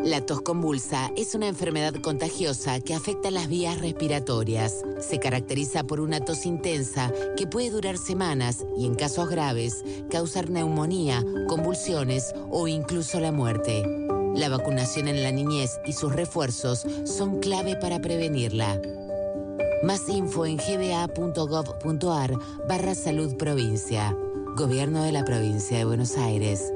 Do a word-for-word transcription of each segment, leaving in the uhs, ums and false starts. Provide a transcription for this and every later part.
La tos convulsa es una enfermedad contagiosa que afecta las vías respiratorias. Se caracteriza por una tos intensa que puede durar semanas y, en casos graves, causar neumonía, convulsiones o incluso la muerte. La vacunación en la niñez y sus refuerzos son clave para prevenirla. Más info en gba.gov.ar barra salud provincia. Gobierno de la Provincia de Buenos Aires.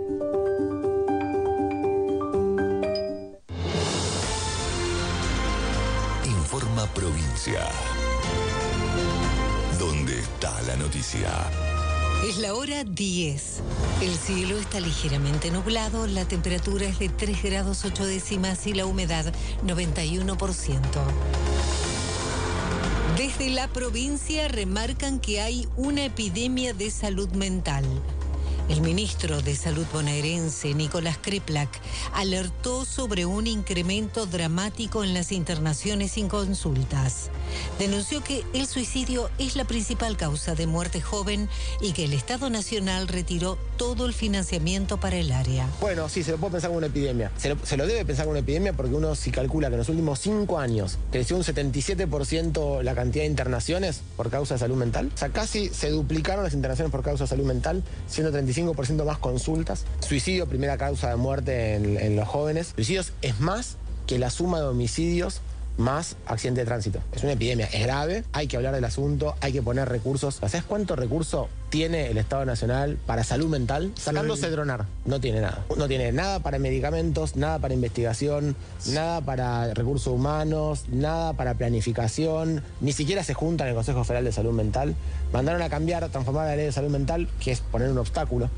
Informa Provincia. ¿Dónde está la noticia? Es la hora diez. El cielo está ligeramente nublado, la temperatura es de tres grados ocho décimas y la humedad noventa y uno por ciento. Desde la provincia remarcan que hay una epidemia de salud mental. El ministro de Salud bonaerense, Nicolás Kreplak, alertó sobre un incremento dramático en las internaciones sin consultas. Denunció que el suicidio es la principal causa de muerte joven y que el Estado Nacional retiró todo el financiamiento para el área. Bueno, sí, se lo puede pensar como una epidemia. Se lo, se lo debe pensar como una epidemia porque uno si calcula que en los últimos cinco años creció un setenta y siete por ciento la cantidad de internaciones por causa de salud mental. O sea, casi se duplicaron las internaciones por causa de salud mental, siendo treinta y cinco por ciento más consultas. Suicidio, primera causa de muerte en, en los jóvenes. Suicidios es más que la suma de homicidios más accidente de tránsito. Es una epidemia, es grave, hay que hablar del asunto, hay que poner recursos. ¿Sabes cuánto recurso tiene el Estado Nacional para salud mental? Sacándose sí. Dronar, no tiene nada. No tiene nada para medicamentos, nada para investigación, nada para recursos humanos, nada para planificación, ni siquiera se junta en el Consejo Federal de Salud Mental. Mandaron a cambiar, a transformar la ley de salud mental, que es poner un obstáculo.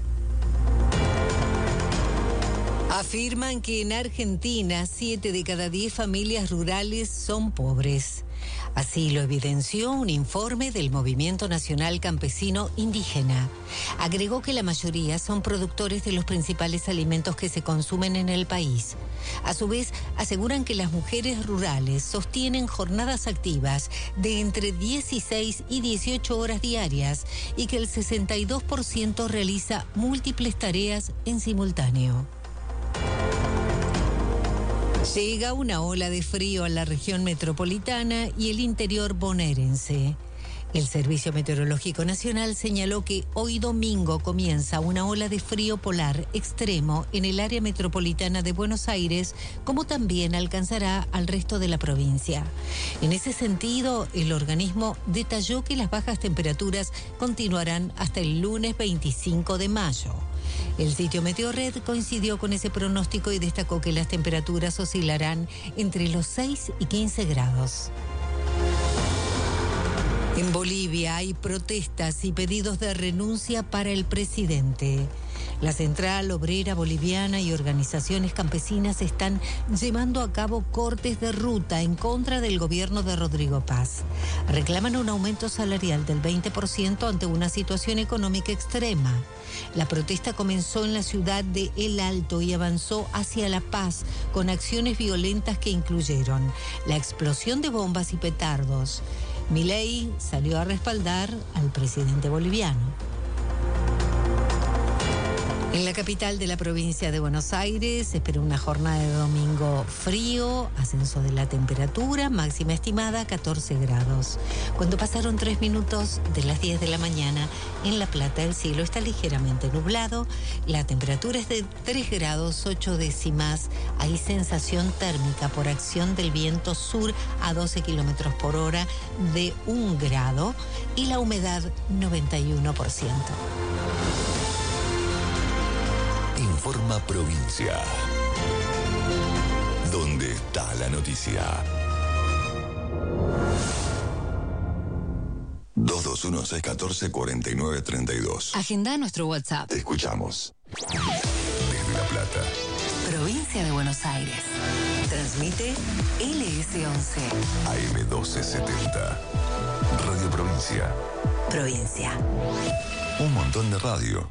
Afirman que en Argentina siete de cada diez familias rurales son pobres. Así lo evidenció un informe del Movimiento Nacional Campesino Indígena. Agregó que la mayoría son productores de los principales alimentos que se consumen en el país. A su vez, aseguran que las mujeres rurales sostienen jornadas activas de entre dieciséis y dieciocho horas diarias y que el sesenta y dos por ciento realiza múltiples tareas en simultáneo. Llega una ola de frío a la región metropolitana y el interior bonaerense. El Servicio Meteorológico Nacional señaló que hoy domingo comienza una ola de frío polar extremo en el área metropolitana de Buenos Aires, como también alcanzará al resto de la provincia. En ese sentido, el organismo detalló que las bajas temperaturas continuarán hasta el lunes veinticinco de mayo. El sitio Meteorred coincidió con ese pronóstico y destacó que las temperaturas oscilarán entre los seis y quince grados. En Bolivia hay protestas y pedidos de renuncia para el presidente. La Central Obrera Boliviana y organizaciones campesinas están llevando a cabo cortes de ruta en contra del gobierno de Rodrigo Paz. Reclaman un aumento salarial del veinte por ciento ante una situación económica extrema. La protesta comenzó en la ciudad de El Alto y avanzó hacia La Paz con acciones violentas que incluyeron la explosión de bombas y petardos. Milei salió a respaldar al presidente boliviano. En la capital de la provincia de Buenos Aires se espera una jornada de domingo frío, ascenso de la temperatura, máxima estimada catorce grados. Cuando pasaron tres minutos de las diez de la mañana, en La Plata el cielo está ligeramente nublado, la temperatura es de tres grados ocho décimas, hay sensación térmica por acción del viento sur a doce kilómetros por hora de un grado y la humedad noventa y uno por ciento. Informa Provincia. ¿Dónde está la noticia? dos dos uno, seis uno cuatro, cuatro nueve tres dos. Agenda nuestro WhatsApp. Te escuchamos. Desde La Plata. Provincia de Buenos Aires. Transmite L S once. A M doce setenta. Radio Provincia. Provincia. Un montón de radio.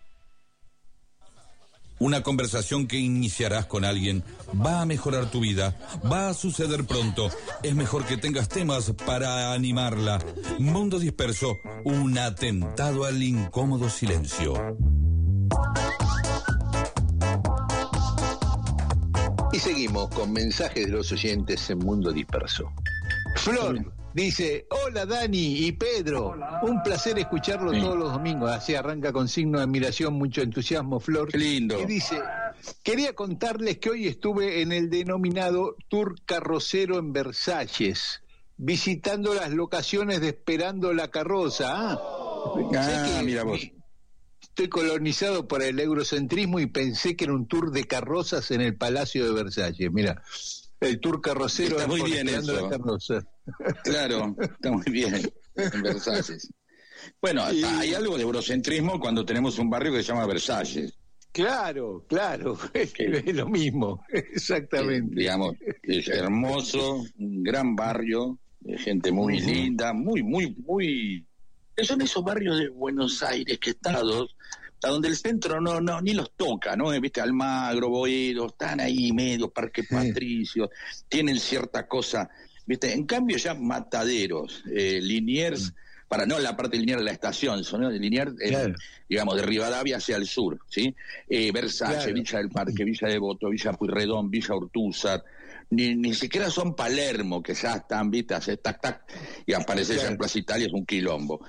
Una conversación que iniciarás con alguien va a mejorar tu vida, va a suceder pronto. Es mejor que tengas temas para animarla. Mundo Disperso, un atentado al incómodo silencio. Y seguimos con mensajes de los oyentes en Mundo Disperso. Flor dice, hola Dani y Pedro, hola. Un placer escucharlo sí. todos los domingos. Así arranca con signo de admiración, mucho entusiasmo, Flor. Qué lindo. Y dice, quería contarles que hoy estuve en el denominado Tour Carrocero en Versalles, visitando las locaciones de Esperando la Carroza. Ah, ah que mira vos. Estoy colonizado por el eurocentrismo y pensé que era un tour de carrozas en el Palacio de Versalles. Mira, el tour carrocero. Está muy bien eso. Claro, está muy bien en Versalles. Bueno, y... hay algo de eurocentrismo cuando tenemos un barrio que se llama Versalles. Claro, claro, es, es lo mismo, exactamente. Eh, digamos, es hermoso, un gran barrio, de gente muy uh-huh. linda, muy, muy, muy... Son esos barrios de Buenos Aires que estados, a donde el centro no no ni los toca, ¿no? Viste, Almagro, Boedo, están ahí medio, Parque Patricio, sí. tienen cierta cosa, viste. En cambio ya Mataderos, eh, Liniers, sí. para no la parte lineal de la estación, ¿no? Liniers, claro. eh, digamos, de Rivadavia hacia el sur, ¿sí? Eh, Versalles, claro. Villa del Parque, Villa Devoto, Villa Pueyrredón, Villa Ortúzar. Ni, ni siquiera son Palermo, que ya están, viste, hace tac, tac, y aparece claro. ya en Plaza Italia, es un quilombo.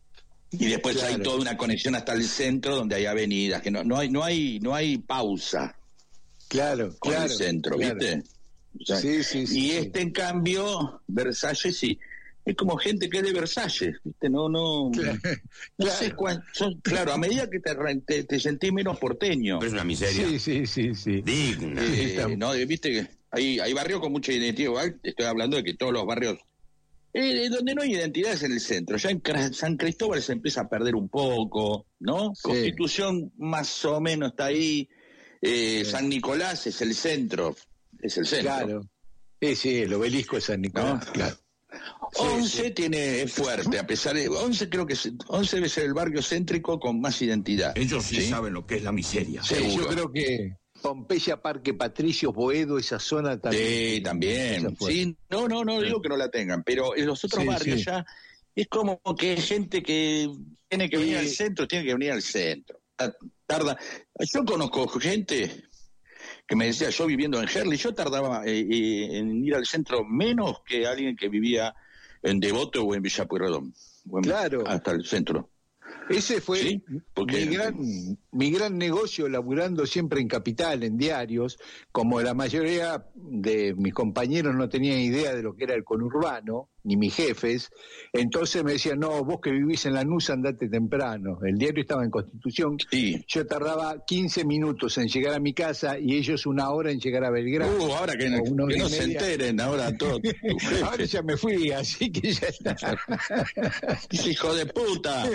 Y después claro. hay toda una conexión hasta el centro, donde hay avenidas, que no, no hay, no hay, no hay pausa. Claro, con claro. el centro, claro. ¿viste? O sea, sí, sí, sí. Y este, en cambio, Versalles, sí. Es como gente que es de Versalles, ¿viste? No, no. Claro. No claro. sé cuál. Son, claro, a medida que te, te, te sentís menos porteño. Pero es una miseria. Sí, sí, sí. sí. Digna. Eh, no, viste que hay, hay barrios con mucha identidad. Igual estoy hablando de que todos los barrios. Eh, donde no hay identidad es en el centro. Ya en San Cristóbal se empieza a perder un poco, ¿no? Sí. Constitución más o menos está ahí. Eh, sí. San Nicolás es el centro. Es el centro. Claro. Sí, sí, el obelisco de San Nicolás. ¿No? Claro. once sí. tiene es fuerte, a pesar de once creo que once debe ser el barrio céntrico con más identidad. Ellos sí, ¿sí? saben lo que es la miseria. Sí, yo creo que Pompeya, Parque Patricio, Boedo, esa zona también. Sí, también. Sí, no, no, no digo que no la tengan, pero en los otros sí, barrios sí. ya es como que hay gente que tiene que venir sí. al centro, tiene que venir al centro. Tarda. Yo conozco gente que me decía, yo viviendo en Herli, yo tardaba eh, eh, en ir al centro menos que alguien que vivía en Devoto o en Villa Pueyrredón. Claro. Hasta el centro. Ese fue ¿Sí? Porque... mi gran mi gran negocio, laburando siempre en Capital, en diarios. Como la mayoría de mis compañeros no tenían idea de lo que era el conurbano, ni mis jefes, entonces me decían, no, vos que vivís en Lanús andate temprano. El diario estaba en Constitución, sí. Yo tardaba quince minutos en llegar a mi casa y ellos una hora en llegar a Belgrano. Uh, ahora que, no, que no se enteren, ahora todo. Ahora ya me fui, así que ya está. ¡Hijo de puta!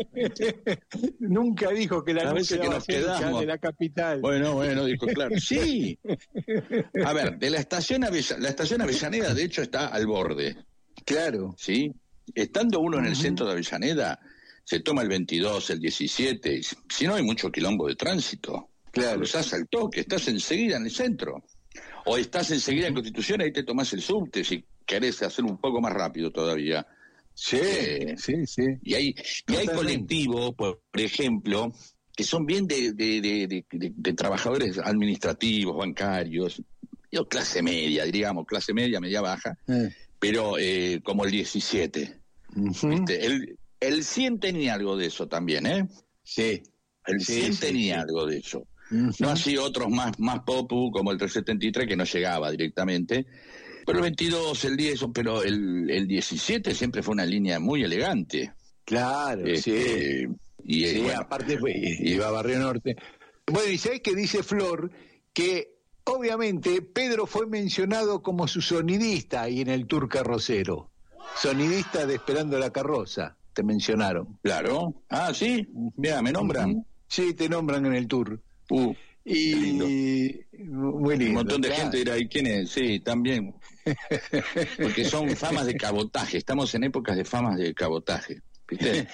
Nunca dijo que la a veces que nos quedamos de la capital. Bueno, bueno, dijo, claro. Sí. A ver, de la estación Avella, la estación Avellaneda, de hecho, está al borde. Claro. Sí. Estando uno en el uh-huh. centro de Avellaneda, se toma el veintidós, el diecisiete, si no hay mucho quilombo de tránsito. Claro. Cruzás al toque, estás enseguida en el centro. O estás enseguida en Constitución, ahí te tomás el subte, si querés hacer un poco más rápido todavía. Sí, eh, sí, sí. Y hay, y hay colectivos, por ejemplo, que son bien de, de, de, de, de, de trabajadores administrativos, bancarios, yo clase media, diríamos, clase media, media baja, eh. pero eh, como el diecisiete. Uh-huh. ¿Viste? El, el cien tenía algo de eso también, ¿eh? Sí. El sí, cien sí, tenía sí. algo de eso. Uh-huh. No así otros más, más popu, como el trescientos setenta y tres, que no llegaba directamente. Pero el veintidós, el diez, pero el, el diecisiete siempre fue una línea muy elegante. Claro, este, sí. Y, sí, bueno, aparte fue, iba a Barrio Norte. Bueno, y sabés que dice Flor que obviamente Pedro fue mencionado como su sonidista ahí en el Tour Carrocero. Sonidista de Esperando la Carroza, te mencionaron. Claro. Ah, sí. Mira, me nombran. Uh-huh. Sí, te nombran en el Tour. Uh. Y lindo. Muy lindo, un montón de claro. gente dirá, ¿y quién es? Sí, también. Porque son famas de cabotaje. Estamos en épocas de famas de cabotaje. ¿Viste?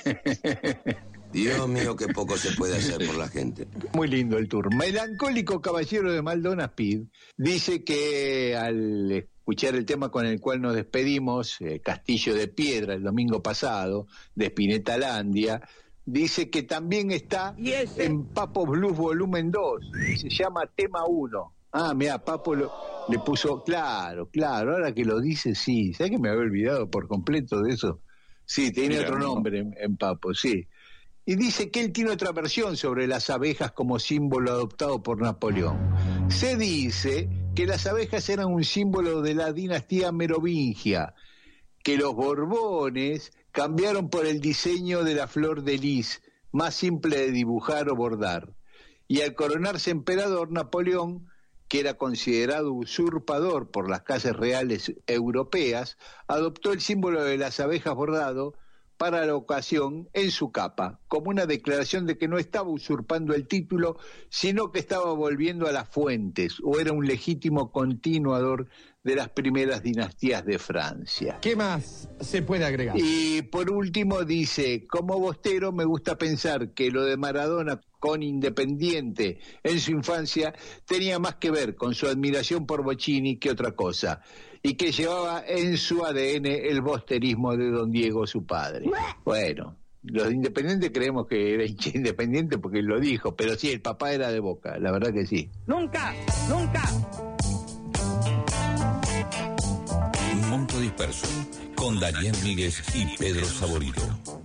Dios mío, qué poco se puede hacer por la gente. Muy lindo el tour. Melancólico Caballero de Maldona Speed dice que al escuchar el tema con el cual nos despedimos, eh, Castillo de Piedra, el domingo pasado, de Spinetta-Landia, dice que también está en Papo Blues Volumen dos, se llama Tema uno. Ah, mira, Papo lo, le puso, claro, claro, ahora que lo dice, sí. ¿Sabes que me había olvidado por completo de eso? Sí, tiene Mira, otro ¿no? nombre en, en Papo, sí. Y dice que él tiene otra versión sobre las abejas como símbolo adoptado por Napoleón. Se dice que las abejas eran un símbolo de la dinastía merovingia, que los Borbones cambiaron por el diseño de la flor de lis, más simple de dibujar o bordar. Y al coronarse emperador, Napoleón, que era considerado usurpador por las casas reales europeas, adoptó el símbolo de las abejas bordado para la ocasión en su capa, como una declaración de que no estaba usurpando el título, sino que estaba volviendo a las fuentes, o era un legítimo continuador de las primeras dinastías de Francia. ¿Qué más se puede agregar? Y por último dice, como bostero me gusta pensar que lo de Maradona con Independiente en su infancia tenía más que ver con su admiración por Bocchini que otra cosa, y que llevaba en su A D N el bosterismo de don Diego, su padre. Bueno, los de Independiente creemos que era hincha Independiente porque lo dijo, pero sí, el papá era de Boca, la verdad que sí. Nunca, nunca. Mundo Disperso, con Daniel Míguez y Pedro Saborido.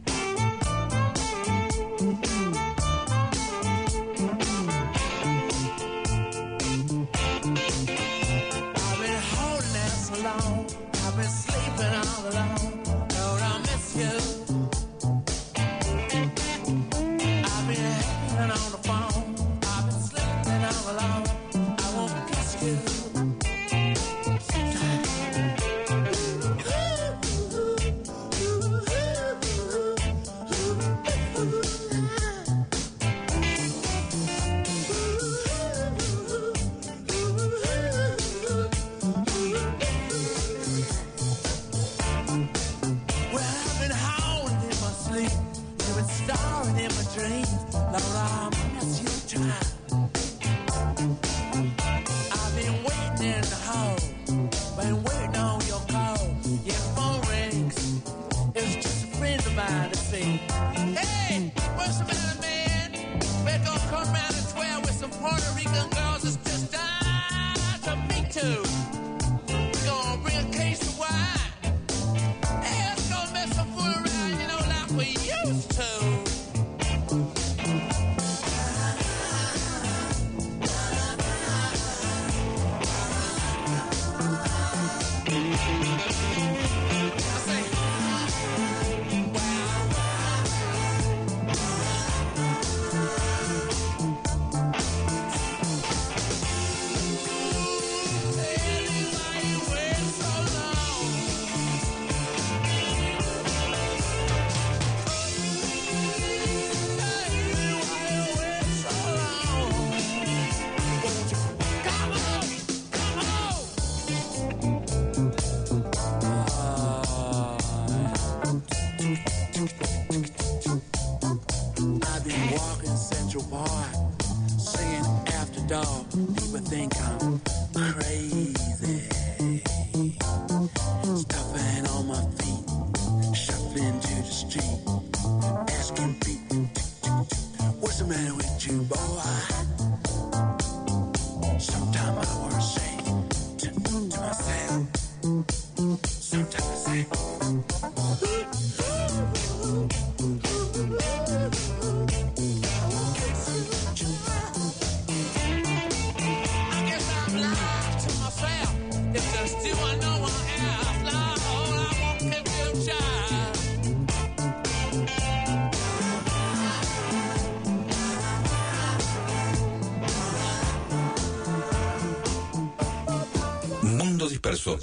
Disperso.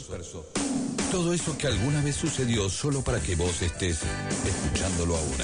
Todo eso que alguna vez sucedió solo para que vos estés escuchándolo ahora.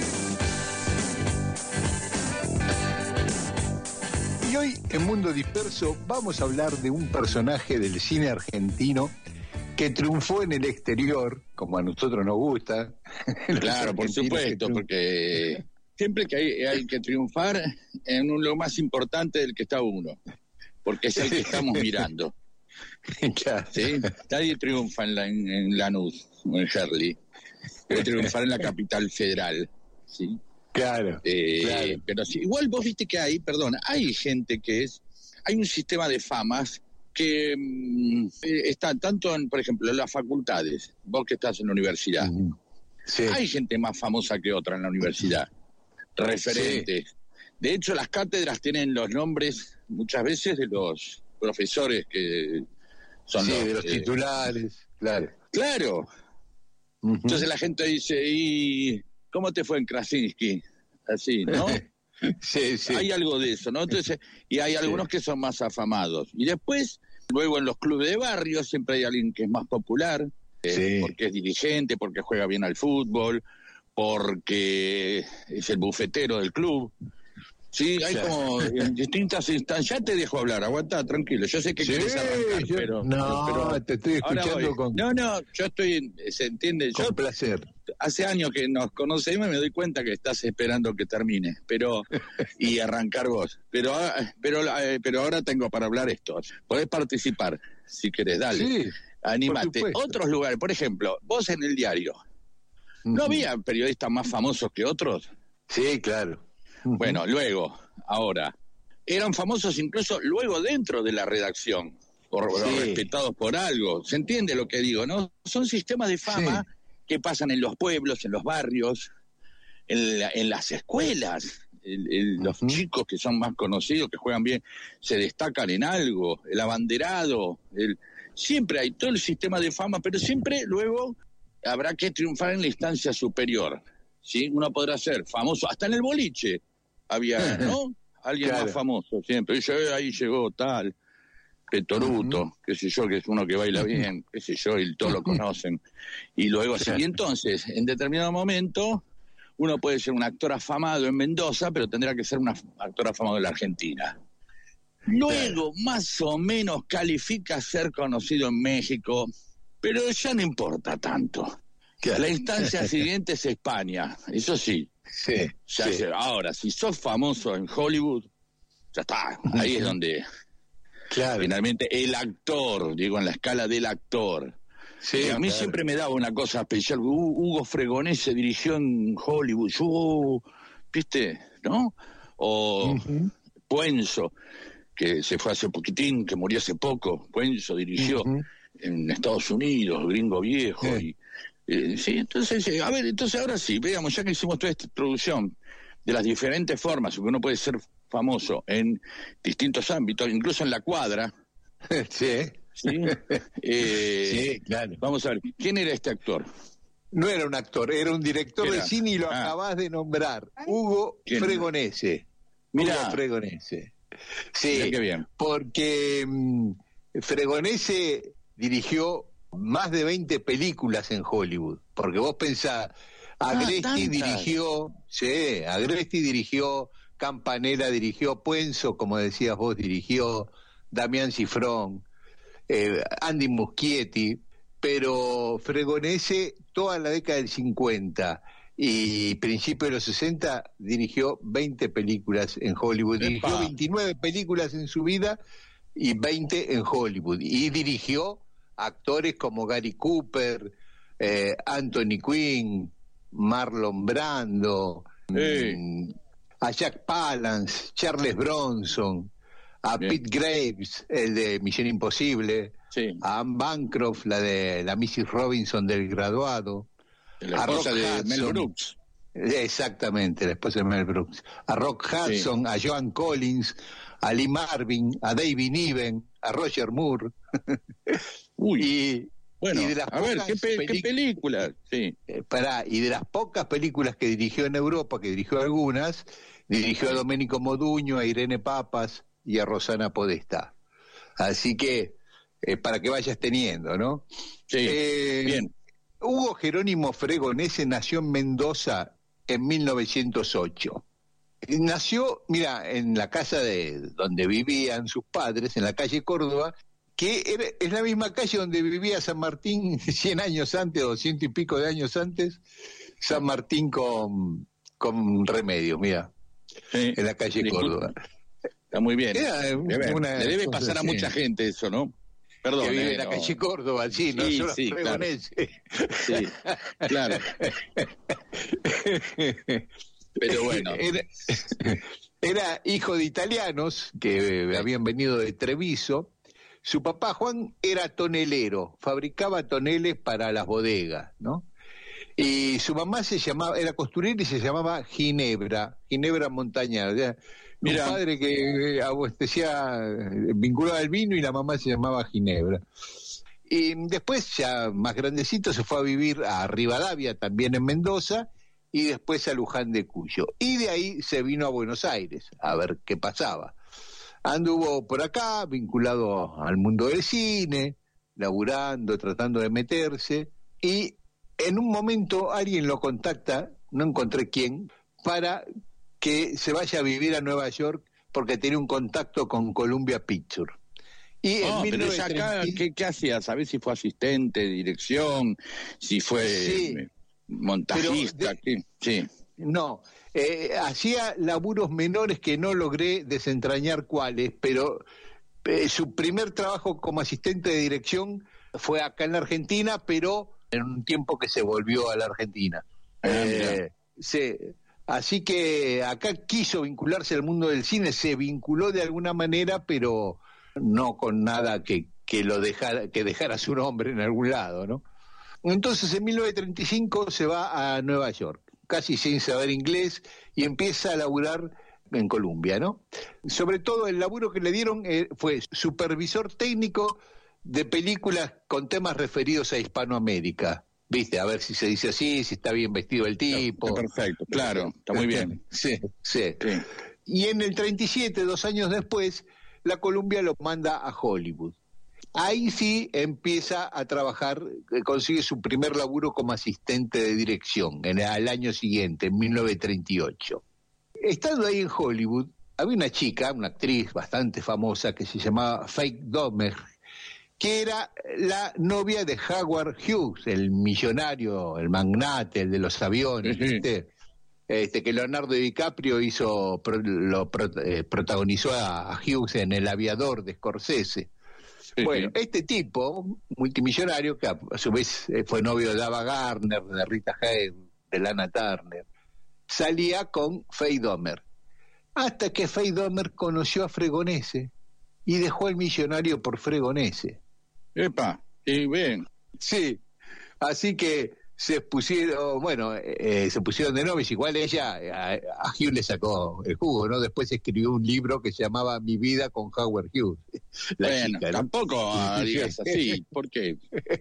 Y hoy en Mundo Disperso vamos a hablar de un personaje del cine argentino que triunfó en el exterior, como a nosotros nos gusta. Claro, por supuesto, porque siempre que hay, hay que triunfar en un, lo más importante del que está uno, porque es el que estamos mirando. Claro. ¿Sí? Nadie triunfa en, la, en, en Lanús o en Herley, puede triunfar en la capital federal, ¿sí? Claro, eh, claro. Pero sí, igual vos viste que hay, perdón, hay gente que es hay un sistema de famas que mmm, está tanto en, por ejemplo, en las facultades, vos que estás en la universidad, uh-huh. sí. hay gente más famosa que otra en la universidad, referentes. Sí. De hecho, las cátedras tienen los nombres muchas veces de los profesores que son sí, los, de los eh, titulares, claro. Claro. Uh-huh. Entonces la gente dice, ¿y cómo te fue en Krasinski? Así, ¿no? sí, sí. Hay algo de eso, ¿no? Entonces, y hay algunos sí. que son más afamados. Y después, luego en los clubes de barrio siempre hay alguien que es más popular, eh, sí. porque es dirigente, porque juega bien al fútbol, porque es el bufetero del club. Sí, hay claro. como en distintas instancias. Ya te dejo hablar, aguanta, tranquilo. Yo sé que sí, querés arrancar, yo, pero... No, pero te estoy escuchando con... No, no, yo estoy, se entiende... Con yo, placer. Hace años que nos conocemos y me doy cuenta que estás esperando que termine, pero... y arrancar vos. Pero, pero, pero ahora tengo para hablar esto. Podés participar, si querés, dale. Sí, anímate. Otros lugares, por ejemplo, vos en el diario, ¿no uh-huh. había periodistas más famosos que otros? Sí, claro. Bueno, luego, ahora, eran famosos incluso luego dentro de la redacción, por, sí. respetados por algo. ¿Se entiende lo que digo, no? Son sistemas de fama sí. que pasan en los pueblos, en los barrios, en, la, en las escuelas. El, el, los uh-huh. chicos que son más conocidos, que juegan bien, se destacan en algo. El abanderado, el, siempre hay todo el sistema de fama, pero siempre luego habrá que triunfar en la instancia superior. ¿Sí? Uno podrá ser famoso, hasta en el boliche había, ¿no? Alguien claro. más famoso siempre. Y yo, ahí llegó tal, Petoruto, uh-huh. qué sé yo, que es uno que baila bien, qué sé yo, y todos lo conocen. Y luego así. Y entonces, en determinado momento, uno puede ser un actor afamado en Mendoza, pero tendrá que ser un actor afamado en la Argentina. Luego, claro. más o menos, califica ser conocido en México, pero ya no importa tanto. La instancia siguiente es España, eso sí. Sí, ya sí. Se, ahora, si sos famoso en Hollywood, ya está, ahí uh-huh. es donde claro. finalmente el actor, digo, en la escala del actor. Sí, a mí claro. siempre me daba una cosa especial. Hugo Fregonese dirigió en Hollywood, yo, ¿viste? ¿No? O uh-huh. Puenzo, que se fue hace poquitín, que murió hace poco. Puenzo dirigió uh-huh. en Estados Unidos, Gringo Viejo, uh-huh. y Eh, sí, entonces, eh, a ver, entonces ahora sí, veamos, ya que hicimos toda esta introducción de las diferentes formas, porque uno puede ser famoso en distintos ámbitos, incluso en la cuadra. Sí. Sí, eh, sí, claro. Vamos a ver, ¿quién era este actor? No era un actor, era un director ¿Era? de cine y lo ah. acabás de nombrar, Hugo Fregonese. Mira, Hugo Fregonese. Sí, Mirá qué bien. Porque um, Fregonese dirigió más de veinte películas en Hollywood, porque vos pensás, Agresti ah, dirigió, sí, Agresti dirigió, Campanella dirigió, Puenzo, como decías vos, dirigió, Damián Cifrón, eh, Andy Muschietti, pero Fregonese toda la década del cincuenta y principios de los sesenta dirigió veinte películas en Hollywood, Epa. Dirigió veintinueve películas en su vida y veinte en Hollywood, y dirigió actores como Gary Cooper, eh, Anthony Quinn, Marlon Brando, hey. mmm, a Jack Palance, Charles Bronson, a Bien. Pete Graves, el de Misión Imposible, sí. a Anne Bancroft, la de la missus Robinson del Graduado, la a Rock de Hudson, Mel Brooks. Exactamente, la esposa de Mel Brooks, a Rock Hudson, sí. a Joan Collins, a Lee Marvin, a David Niven, a Roger Moore. Uy, y, bueno, y de las a ver, ¿qué, pe pelic- ¿qué película? Sí. Eh, pará, y de las pocas películas que dirigió en Europa, que dirigió algunas, dirigió a Domenico Moduño, a Irene Papas y a Rosana Podestá. Así que, eh, para que vayas teniendo, ¿no? Sí, eh, bien. Hugo Jerónimo Fregonese nació en Mendoza en mil novecientos ocho. Nació, mira, en la casa de donde vivían sus padres, en la calle Córdoba, que era, es la misma calle donde vivía San Martín cien años antes, o ciento y pico de años antes, San Martín con, con Remedios, mira, sí. en la calle Disculpa. Córdoba. Está muy bien. Era una Le debe cosa pasar a así. Mucha gente eso, ¿no? Perdón. Que vive eh, en la no. calle Córdoba, sí, no Sí, solo sí, Fregonese. Sí, claro. Pero bueno. Era, Era hijo de italianos que habían venido de Treviso. Su papá Juan era tonelero, fabricaba toneles para las bodegas, ¿no? Y su mamá se llamaba, era costurera y se llamaba Ginebra, Ginebra Montañar. O sea, Mira. un padre que abastecía, vinculado al vino, y la mamá se llamaba Ginebra. Y después, ya más grandecito, se fue a vivir a Rivadavia, también en Mendoza, y después a Luján de Cuyo. Y de ahí se vino a Buenos Aires a ver qué pasaba. Anduvo por acá, vinculado al mundo del cine, laburando, tratando de meterse, y en un momento alguien lo contacta, no encontré quién, para que se vaya a vivir a Nueva York porque tiene un contacto con Columbia Pictures. Y No, en pero ya acá, ¿qué, qué hacía? ¿Sabés si fue asistente de dirección? ¿Si fue Sí, eh, montajista? de- ¿qué? Sí. No, eh, hacía laburos menores que no logré desentrañar cuáles, pero eh, su primer trabajo como asistente de dirección fue acá en la Argentina, pero en un tiempo que se volvió a la Argentina. Ah, Eh, se- así que acá quiso vincularse al mundo del cine, se vinculó de alguna manera, pero no con nada que, que lo dejara, que dejara su nombre en algún lado, ¿no? Entonces en mil novecientos treinta y cinco se va a Nueva York, casi sin saber inglés, y empieza a laburar en Columbia, ¿no? Sobre todo el laburo que le dieron eh, fue supervisor técnico de películas con temas referidos a Hispanoamérica. ¿Viste? A ver si se dice así, si está bien vestido el tipo. Perfecto, claro, está muy bien. Sí, sí. Sí. Y en el treinta y siete, dos años después, la Columbia lo manda a Hollywood. Ahí sí empieza a trabajar, eh, consigue su primer laburo como asistente de dirección en el, al año siguiente, en mil novecientos treinta y ocho. Estando ahí en Hollywood, había una chica, una actriz bastante famosa que se llamaba Faye Domer, que era la novia de Howard Hughes, el millonario, el magnate, el de los aviones, Sí, sí. ¿viste? Este, que Leonardo DiCaprio hizo, pro- lo pro- eh, protagonizó a, a Hughes en El Aviador de Scorsese. Sí, Bueno, sí. este tipo, multimillonario, que a, a su vez eh, fue novio de Ava Gardner, de Rita Hayworth, de Lana Turner, salía con Faye Domer. Hasta que Faye Domer conoció a Fregonese y dejó al millonario por Fregonese. Epa, sí, bien. Sí, así que se pusieron, bueno, eh, se pusieron de novios. Igual ella, a, a Hughes le sacó el jugo, ¿no? Después escribió un libro que se llamaba Mi vida con Howard Hughes. La Bueno, chica, ¿no? tampoco ah, digas así, ¿por qué?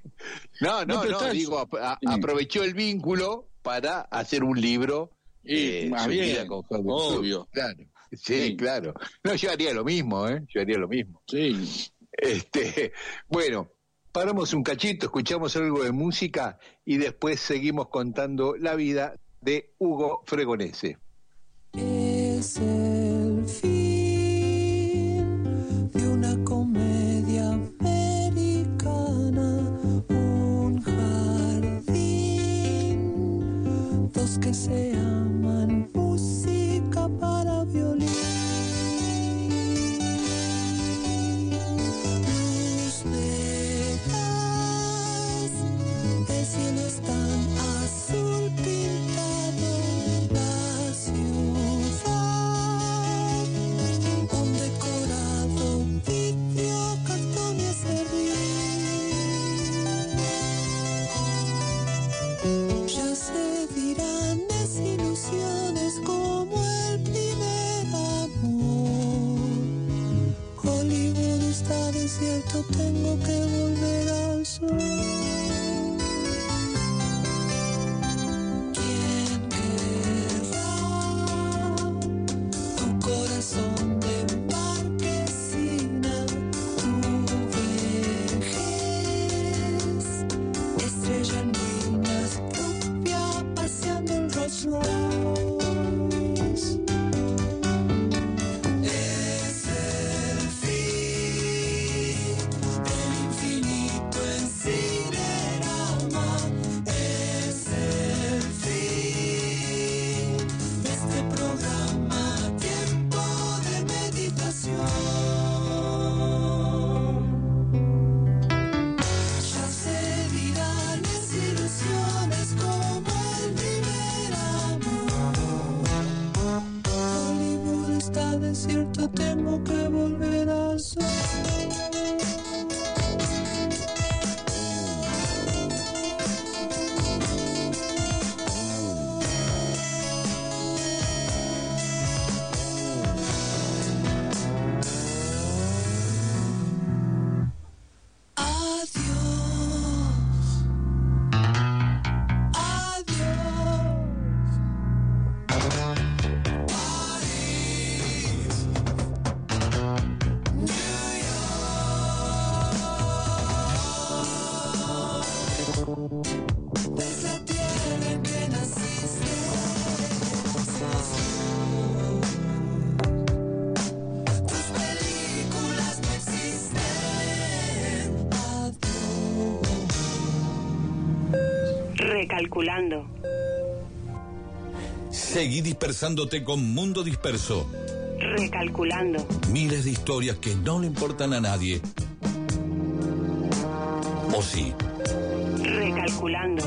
No, no, No, pero no, estás- digo, a- Sí. aprovechó el vínculo para hacer un libro. Y, eh, más su bien, vida con Howard obvio. Hughes. Claro, sí, Sí. claro. No, yo haría lo mismo, ¿eh? Yo haría lo mismo. Sí. Este, bueno, paramos un cachito, escuchamos algo de música y después seguimos contando la vida de Hugo Fregonese. Es el fin de una comedia americana, un jardín, dos que se aman, música para violín. Luz Vegas, el cielo es tan azul pintado, la ciudad, un decorado, vidrio, cartón y acerrín. Ya se dirán desilusiones como el primer amor. Hollywood está desierto, tengo que volver al sur. ¿Quién querrá tu corazón de marquesina, tu vejez, estrella en ruinas, rubia paseando el Rolls Royce? Es el fin, el infinito en cine Recalculando. Seguí dispersándote con Mundo Disperso. Recalculando. Miles de historias que no le importan a nadie. ¿O sí? Recalculando.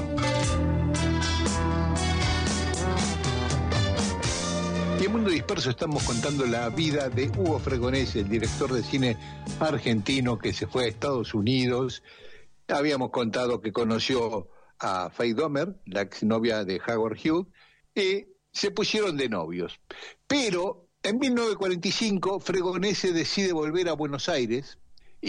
Y en Mundo Disperso estamos contando la vida de Hugo Fregonese, el director de cine argentino que se fue a Estados Unidos. Habíamos contado que conoció a Faye Domer, la exnovia de Howard Hughes, y se pusieron de novios. Pero en mil novecientos cuarenta y cinco Fregonese decide volver a Buenos Aires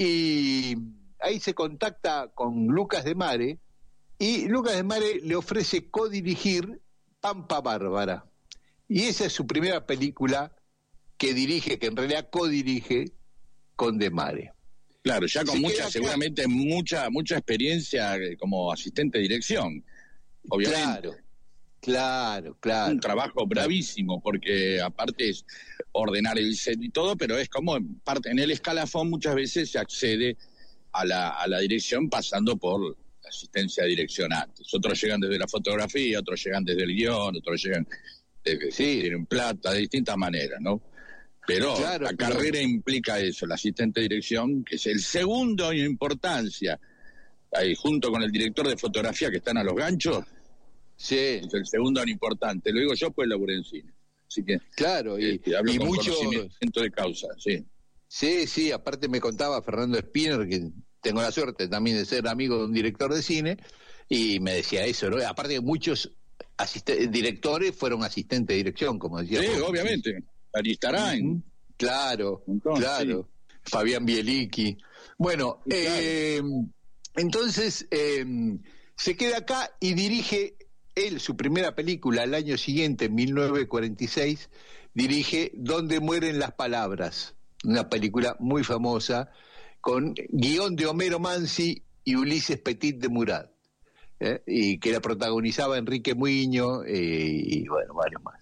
y ahí se contacta con Lucas de Mare y Lucas de Mare le ofrece codirigir Pampa Bárbara. Y esa es su primera película que dirige, que en realidad codirige con de Mare. Claro, ya con Se mucha, queda seguramente mucha mucha experiencia como asistente de dirección, obviamente. Claro, claro, claro. Un trabajo bravísimo, porque aparte es ordenar el set y todo, pero es como en parte en el escalafón muchas veces se accede a la, a la dirección pasando por asistencia de dirección antes. Otros llegan desde la fotografía, otros llegan desde el guión, otros llegan desde Sí. tienen plata, de distintas maneras, ¿no? Pero Claro, la pero- carrera implica eso, el asistente de dirección, que es el segundo en importancia, ahí junto con el director de fotografía que están a los ganchos, Sí, es el segundo en importante. Lo digo yo, pues laburé en cine. Así que claro. Y, eh, hablo y con muchos... conocimiento de causa, sí. Sí, sí, aparte me contaba Fernando Spinner, que tengo la suerte también de ser amigo de un director de cine, y me decía eso, ¿no? Aparte que muchos asiste- directores fueron asistentes de dirección, como decía. Sí, vos. obviamente. Aristarain. Ujú. Claro, Entonces, claro. Fabián Bielicki. Bueno, Sí, claro. eh, entonces eh, se queda acá y dirige él su primera película al año siguiente, en mil novecientos cuarenta y seis, dirige Donde mueren las palabras, una película muy famosa, con guión de Homero Mansi y Ulises Petit de Murat, ¿eh? Y que la protagonizaba Enrique Muiño eh, y bueno, varios más.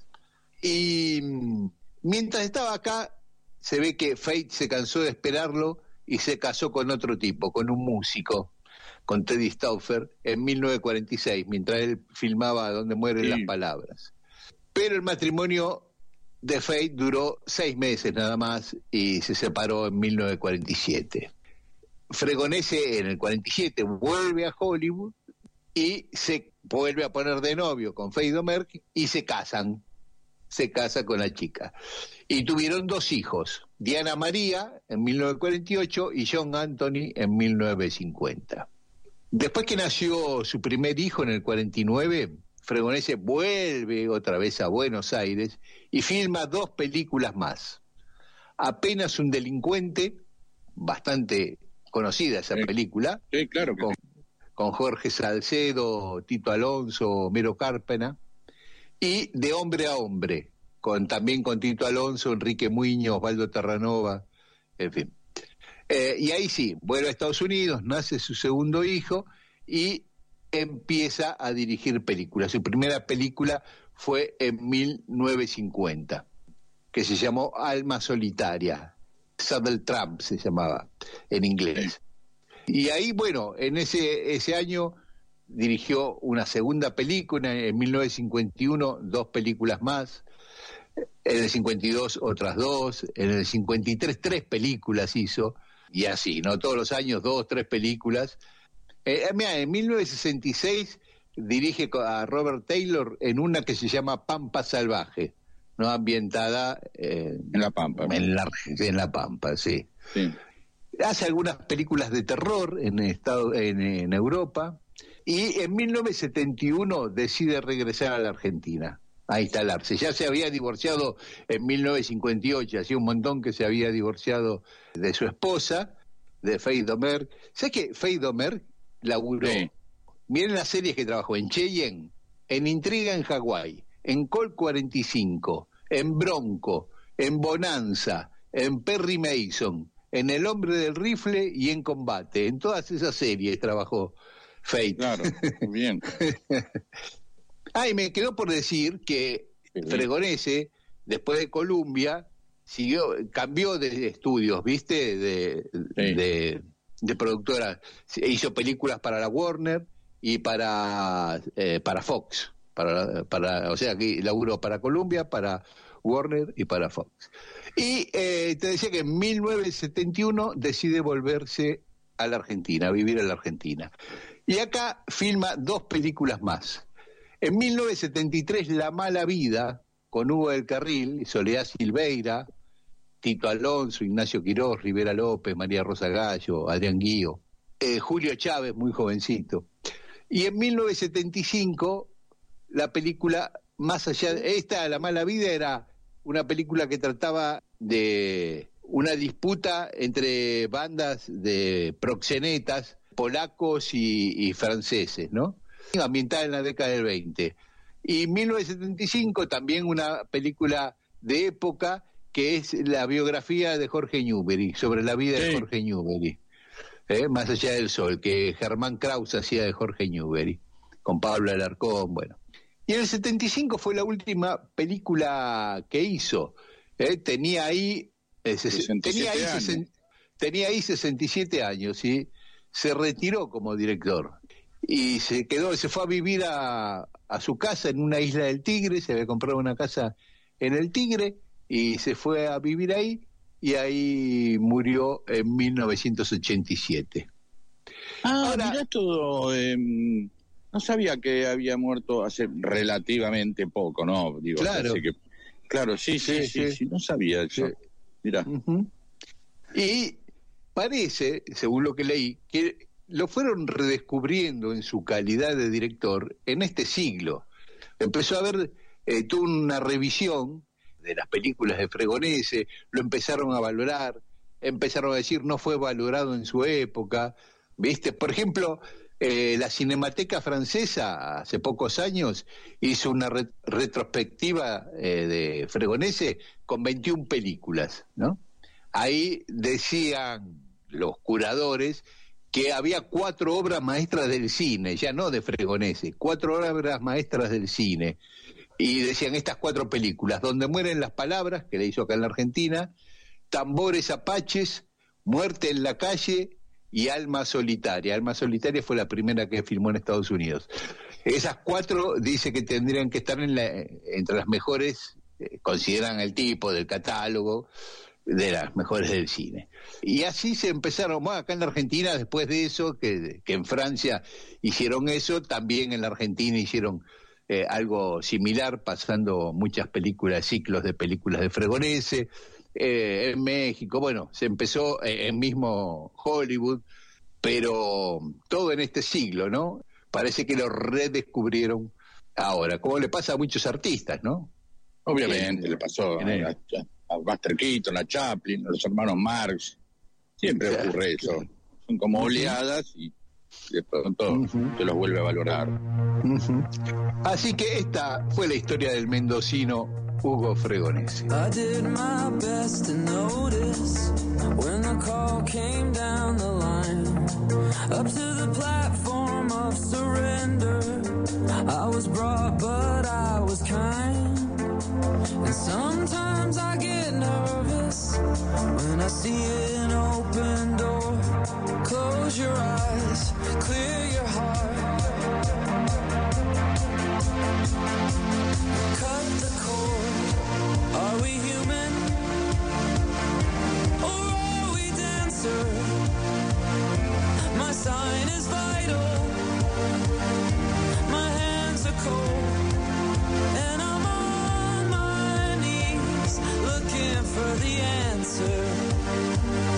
Y mm, mientras estaba acá, se ve que Fate se cansó de esperarlo y se casó con otro tipo, con un músico, con Teddy Stauffer, en mil novecientos cuarenta y seis, mientras él filmaba Donde mueren Sí. las palabras. Pero el matrimonio de Fate duró seis meses nada más y se separó en mil novecientos cuarenta y siete. Fregonese en el cuarenta y siete vuelve a Hollywood y se vuelve a poner de novio con Faye Domer y se casan. Se casa con la chica. Y tuvieron dos hijos, Diana María en mil novecientos cuarenta y ocho y John Anthony en mil novecientos cincuenta. Después que nació su primer hijo en el cuarenta y nueve, Fregonese vuelve otra vez a Buenos Aires y filma dos películas más. Apenas un delincuente, bastante conocida esa Sí. película, Sí, claro que con, sí. con Jorge Salcedo, Tito Alonso, Homero Cárpena, y De hombre a hombre, con también con Tito Alonso, Enrique Muiño, Osvaldo Terranova, en fin. Eh, y ahí sí, vuelve a Estados Unidos, nace su segundo hijo y empieza a dirigir películas. Su primera película fue en mil novecientos cincuenta, que se llamó Alma Solitaria, Saddle Tramp se llamaba en inglés. Y ahí, bueno, en ese, ese año dirigió una segunda película, en mil novecientos cincuenta y uno, dos películas más, en el cincuenta y dos otras dos, en el cincuenta y tres tres películas hizo, y así, ¿no? Todos los años dos, tres películas. Eh, mira, en mil novecientos sesenta y seis dirige a Robert Taylor en una que se llama Pampa Salvaje, ¿no? Ambientada eh, En La Pampa. en la, en la Pampa, sí. Sí. Hace algunas películas de terror en, estado, en, en Europa y en mil novecientos setenta y uno decide regresar a la Argentina a instalarse. Ya se había divorciado en mil novecientos cincuenta y ocho, hacía un montón que se había divorciado de su esposa, de Faye Domer. ¿Sabes que Faye Domer laburó? Sí. Miren las series que trabajó en Cheyenne, en Intriga en Hawái, en Colt cuarenta y cinco, en Bronco, en Bonanza, en Perry Mason, en El hombre del rifle y en Combate. En todas esas series trabajó Fate. Claro, muy bien. Ah, y me quedó por decir que Sí. Fregonese, después de Columbia, siguió, cambió de estudios, ¿viste? De, Sí. de, de productora. Hizo películas para la Warner y para, eh, para Fox. Para, para, o sea, que laburó para Columbia, para Warner y para Fox. Y eh, te decía que en mil novecientos setenta y uno decide volverse a la Argentina, a vivir en la Argentina. Y acá filma dos películas más. En mil novecientos setenta y tres, La mala vida, con Hugo del Carril, Soledad Silveira, Tito Alonso, Ignacio Quirós, Rivera López, María Rosa Gallo, Adrián Guío, eh, Julio Chávez, muy jovencito. Y en mil novecientos setenta y cinco, la película Más allá de... Esta, La mala vida, era una película que trataba de una disputa entre bandas de proxenetas, polacos y, y franceses, ¿no? Ambientada en la década del veinte. Y en mil novecientos setenta y cinco también una película de época que es la biografía de Jorge Newbery, sobre la vida sí. de Jorge Newbery, ¿eh? Más allá del sol, que Germán Kraus hacía de Jorge Newbery, con Pablo Alarcón, bueno. Y en el setenta y cinco fue la última película que hizo. ¿eh? Tenía ahí eh, tenía ahí, sesen, tenía ahí sesenta y siete años, ¿sí? Se retiró como director y se quedó, se fue a vivir a, a su casa en una isla del Tigre, se había comprado una casa en el Tigre y se fue a vivir ahí y ahí murió en mil novecientos ochenta y siete. Ah, Ahora, mirá todo, eh, no sabía que había muerto hace relativamente poco, ¿no? Digo, claro, que, claro, sí, sí, sí, sí, sí, sí, no sabía eso. Sí. Mirá. Uh-huh. Y parece, según lo que leí, que lo fueron redescubriendo en su calidad de director en este siglo. Empezó a haber, eh, tuvo una revisión de las películas de Fregonese, lo empezaron a valorar, empezaron a decir no fue valorado en su época, ¿viste? Por ejemplo, eh, la Cinemateca Francesa hace pocos años hizo una re- retrospectiva eh, de Fregonese con veintiuna películas, ¿no? Ahí decían los curadores que había cuatro obras maestras del cine, ya no de Fregonese, cuatro obras maestras del cine. Y decían estas cuatro películas: Donde mueren las palabras, que la hizo acá en la Argentina, Tambores Apaches, Muerte en la calle y Alma Solitaria. Alma Solitaria fue la primera que filmó en Estados Unidos. Esas cuatro dice que tendrían que estar en la, entre las mejores, eh, consideran el tipo del catálogo, de las mejores del cine. Y así se empezaron, bueno, acá en la Argentina, después de eso, que, que en Francia hicieron eso, también en la Argentina hicieron eh, algo similar, pasando muchas películas, ciclos de películas de Fregonese, eh, en México, bueno, se empezó eh, en mismo Hollywood, pero todo en este siglo, ¿no? Parece que lo redescubrieron ahora, como le pasa a muchos artistas, ¿no? Obviamente, eh, le pasó a, a, a Buster Keaton, a Chaplin, a los hermanos Marx. Siempre claro, ocurre eso. Claro. Son como oleadas y de pronto uh-huh. se los vuelve a valorar. Uh-huh. Así que esta fue la historia del mendocino Hugo Fregonese. I did my best to notice when the call came down the line, up to the platform of surrender. I was brought, but I was kind. And sometimes I get nervous when I see an open door. Close your eyes, clear your heart. Cut the cord. Are we human? Or are we dancer? My sign is vital. My hands are cold. And I'm on my knees looking for the answer.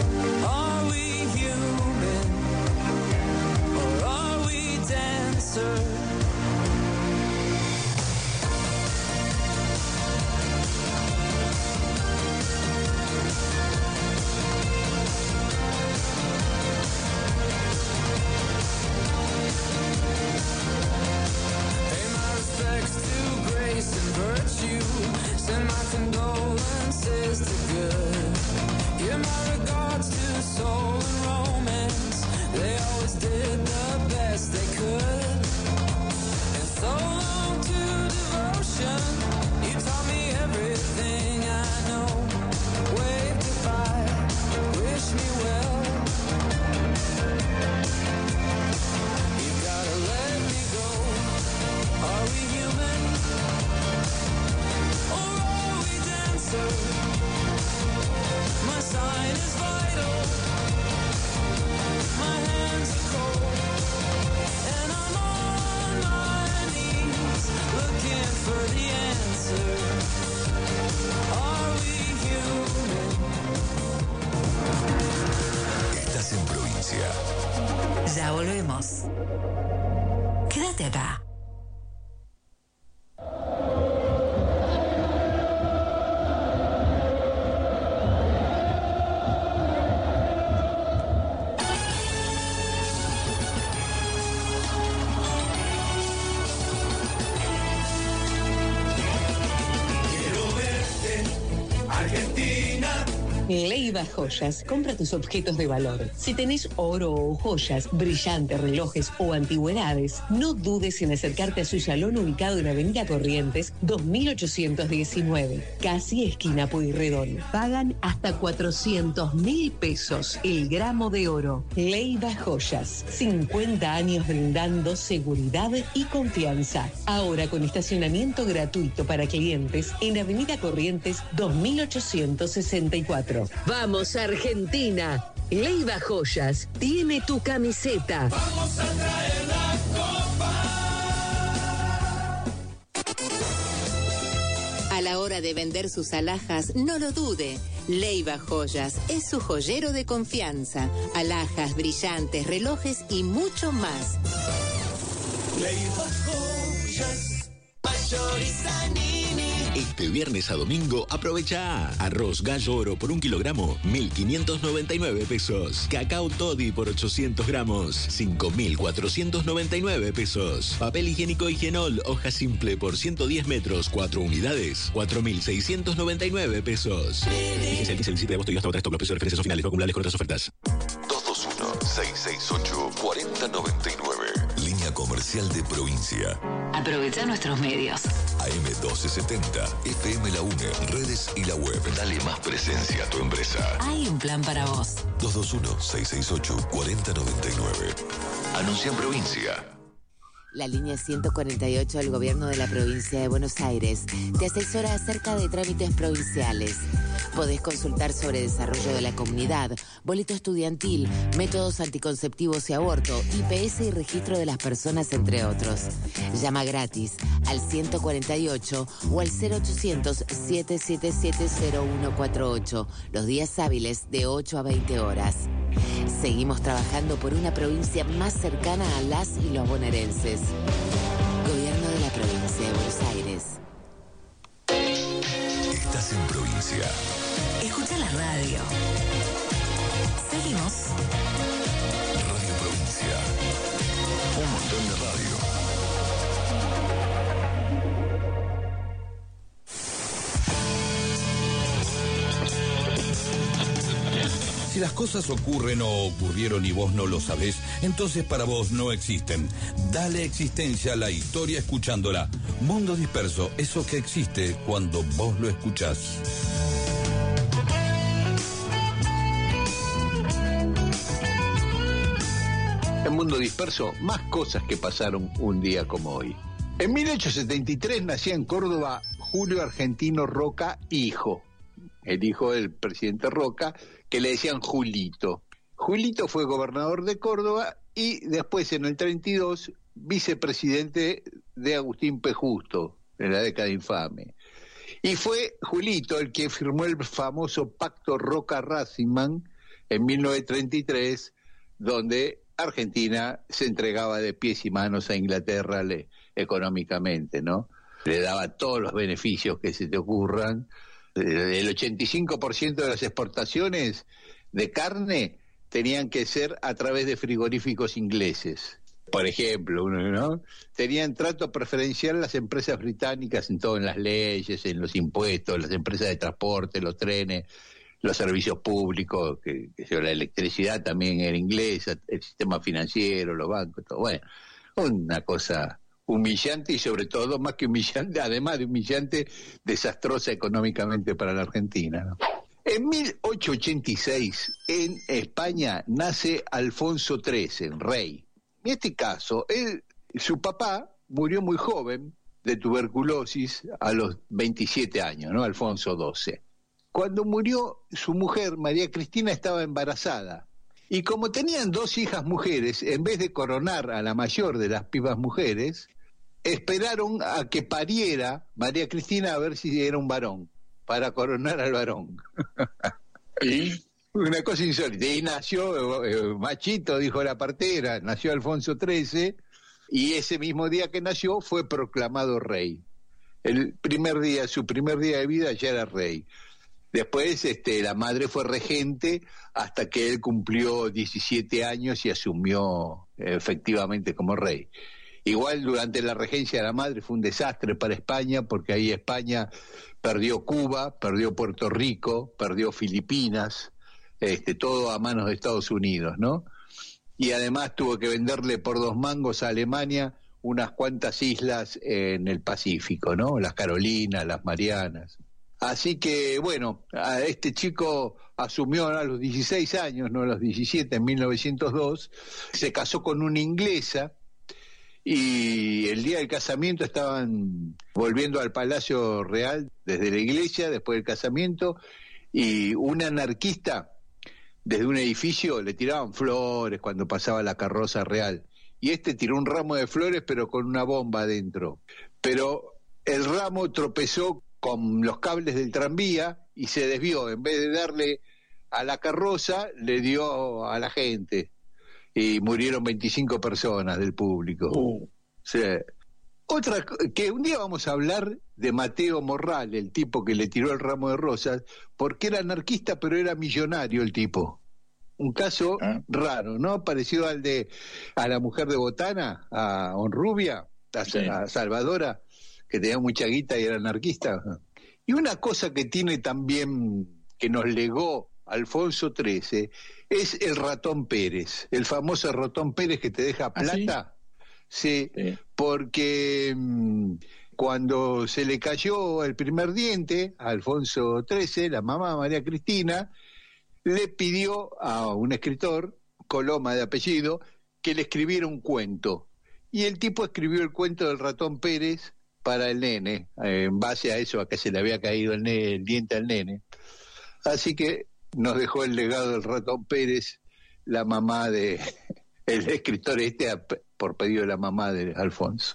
volvemos. Quédate acá. Leiva Joyas, compra tus objetos de valor. Si tenés oro o joyas, brillantes, relojes o antigüedades, no dudes en acercarte a su salón ubicado en Avenida Corrientes dos mil ochocientos diecinueve, casi esquina Pueyrredón. Pagan hasta cuatrocientos mil pesos el gramo de oro. Leiva Joyas, cincuenta años brindando seguridad y confianza. Ahora con estacionamiento gratuito para clientes en Avenida Corrientes dos mil ochocientos sesenta y cuatro. Vamos Argentina, Leiva Joyas tiene tu camiseta. Vamos a traer la copa. A la hora de vender sus alhajas, no lo dude. Leiva Joyas es su joyero de confianza. Alhajas, brillantes, relojes y mucho más. Leiva Joyas, Mayorizanini. Este viernes a domingo aprovecha arroz gallo oro por un kilogramo, mil quinientos noventa y nueve pesos. Cacao Toddy por ochocientos gramos, cinco mil cuatrocientos noventa y nueve pesos. Papel higiénico Higienol, hoja simple por ciento diez metros, cuatro unidades, cuatro mil seiscientos noventa y nueve pesos. Vigencia el quince del siete de agosto y hasta otra stock. Los precios de referencia son finales, no acumulables con otras ofertas. dos dos uno, seis seis ocho, cuatro cero nueve nueve. Línea comercial de provincia. Aprovecha nuestros medios. A M doce setenta, F M La UNE, redes y la web. Dale más presencia a tu empresa. Hay un plan para vos. dos dos uno, seis seis ocho, cuatro cero nueve nueve. Anuncia en provincia. La línea ciento cuarenta y ocho del Gobierno de la Provincia de Buenos Aires te asesora acerca de trámites provinciales. Podés consultar sobre desarrollo de la comunidad, boleto estudiantil, métodos anticonceptivos y aborto, I P S y registro de las personas, entre otros. Llama gratis al ciento cuarenta y ocho o al cero ochocientos, siete siete siete, cero uno cuatro ocho, los días hábiles de ocho a veinte horas. Seguimos trabajando por una provincia más cercana a las y los bonaerenses. Gobierno de la Provincia de Buenos Aires. Estás en provincia. Escucha la radio. Seguimos. Radio Provincia. Un montón de radio. Si las cosas ocurren o ocurrieron y vos no lo sabés, entonces para vos no existen. Dale existencia a la historia escuchándola. Mundo Disperso, eso que existe cuando vos lo escuchás. En Mundo Disperso, más cosas que pasaron un día como hoy. En mil ochocientos setenta y tres nacía en Córdoba Julio Argentino Roca, hijo. El hijo del presidente Roca, que le decían Julito. Julito fue gobernador de Córdoba y después, en el treinta y dos, vicepresidente de Agustín P. Justo, en la década infame. Y fue Julito el que firmó el famoso Pacto Roca-Razzingman en mil novecientos treinta y tres, donde Argentina se entregaba de pies y manos a Inglaterra le, económicamente, ¿no? Le daba todos los beneficios que se te ocurran. El ochenta y cinco por ciento de las exportaciones de carne tenían que ser a través de frigoríficos ingleses. Por ejemplo, ¿no? Tenían trato preferencial las empresas británicas en todo, en las leyes, en los impuestos, las empresas de transporte, los trenes, los servicios públicos, que, que la electricidad también era inglesa, el sistema financiero, los bancos, todo. Bueno, una cosa humillante y sobre todo, más que humillante, además de humillante, desastrosa económicamente para la Argentina, ¿no? En mil ochocientos ochenta y seis, en España, nace Alfonso trece, rey. En este caso, él, su papá murió muy joven de tuberculosis a los veintisiete años, ¿no? Alfonso doce. Cuando murió su mujer, María Cristina, estaba embarazada. Y como tenían dos hijas mujeres, en vez de coronar a la mayor de las pibas mujeres, esperaron a que pariera María Cristina a ver si era un varón, para coronar al varón. ¿Y? Una cosa insólita. Y nació, eh, machito, dijo la partera, nació Alfonso trece, y ese mismo día que nació fue proclamado rey. El primer día, su primer día de vida ya era rey. Después este, la madre fue regente hasta que él cumplió diecisiete años y asumió eh, efectivamente como rey. Igual durante la regencia de la madre fue un desastre para España, porque ahí España perdió Cuba, perdió Puerto Rico, perdió Filipinas, este, todo a manos de Estados Unidos, ¿no? Y además tuvo que venderle por dos mangos a Alemania unas cuantas islas en el Pacífico, ¿no? Las Carolinas, las Marianas. Así que, bueno, a este chico asumió a los dieciséis años, no a los diecisiete, en mil novecientos dos, se casó con una inglesa, y el día del casamiento estaban volviendo al Palacio Real desde la iglesia, después del casamiento, y un anarquista desde un edificio le tiraban flores cuando pasaba la carroza real, y este tiró un ramo de flores pero con una bomba adentro, pero el ramo tropezó con los cables del tranvía y se desvió. En vez de darle a la carroza, le dio a la gente, y murieron veinticinco personas del público. Uh. Sí. Otra, que un día vamos a hablar de Mateo Morral, el tipo que le tiró el ramo de rosas, porque era anarquista pero era millonario el tipo. Un caso ¿Ah? raro, ¿no? Parecido al de a la mujer de Botana, a Honrubia, a, sí. a Salvadora, que tenía mucha guita y era anarquista. Y una cosa que tiene también, que nos legó Alfonso trece, es el ratón Pérez, el famoso ratón Pérez que te deja plata. ¿Ah, sí? Sí, sí, porque mmm, cuando se le cayó el primer diente a Alfonso trece, la mamá María Cristina le pidió a un escritor, Coloma de apellido, que le escribiera un cuento. Y el tipo escribió el cuento del ratón Pérez para el nene, eh, en base a eso, a que se le había caído el, ne- el diente al nene. Así que nos dejó el legado del ratón Pérez, la mamá de el escritor este, por pedido de la mamá de Alfonso.